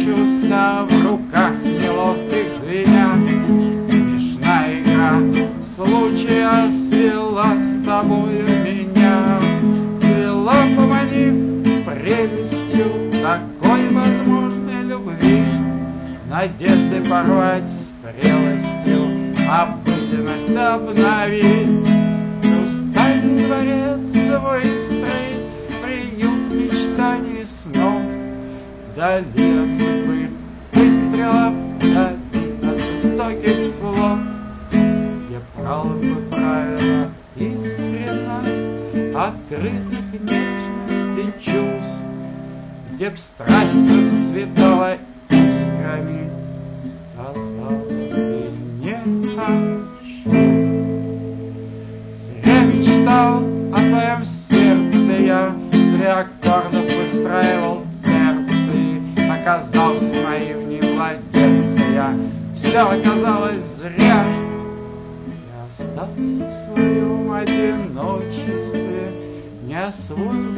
ворочался в руках неловких звеня. Смешная игра случая свела с тобою меня, вела, поманив прелестью такой возможной любви, надежды порвать с прелостью, обыденность обновить. Устальный дворец выстроить, приют мечтаний и снов, вдали от судьбы выстрелов, вдали от жестоких слов, где правы правила искренность открытых нежностей чувств, где б страсть расцветала искрами, сказал ты не хочу. Зря мечтал о твоем сердце я, зря аккордов выстраивал терции, оказался наивней младенца я, все оказалось зря. Я остался в своем одиночестве, не освоил